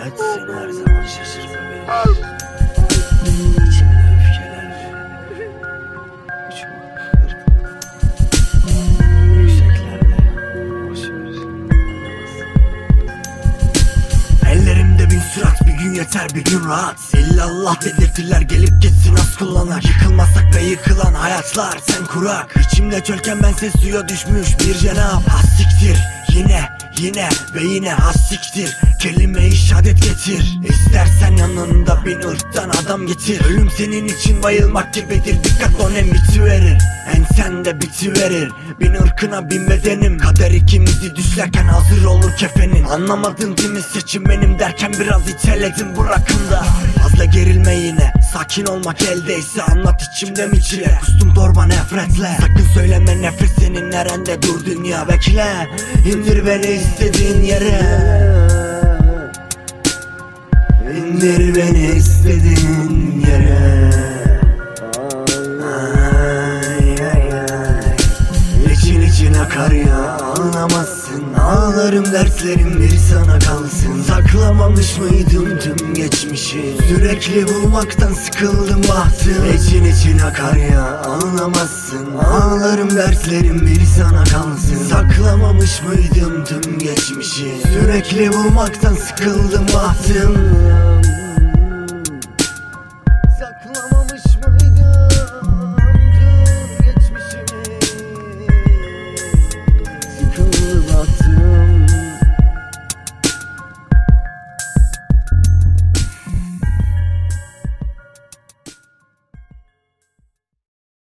Hayat seni her zaman şaşırtabilir. İçimde öfkeler uçmak kırdı. Yükseklerde boşver, anlamazsın. Ellerimde bin sürat, bir gün yeter bir gün rahat. İllallah dedirtirler gelip geçsin az kullanak. Yıkılmasak da yıkılan hayatlar sen kurak. İçimde çölken ben ses suya düşmüş bir cenap. Az siktir yine ve yine az siktir. Kelime-i şehadet getir. İstersen yanında bin ırktan adam getir. Ölüm senin için bayılmak gibidir. Dikkat onem bitiverir, ensen de bitiverir. Bin ırkına bin bedenim. Kader ikimizi düşlerken hazır olur kefenin. Anlamadın değil mi seçim benim derken biraz iteledim bırakın da. Fazla gerilme yine, sakin olmak eldeyse anlat içimde mi çile. Kustum torba nefretle, sakın söyleme nefret senin nerende, dur dünya bekle. İndir beni istediğin yere, İndir beni istediğin yere. Ay ay ay, için akar ya, anlamazsın. Ağlarım derslerim bir sana kalsın. Saklamamış mıydım tüm geçmişi, sürekli bulmaktan sıkıldım bahtım. İçin akar ya, anlamazsın. Ağlarım derslerim bir sana kalsın. Saklamamış mıydım tüm geçmişi, sürekli bulmaktan sıkıldım bahtım.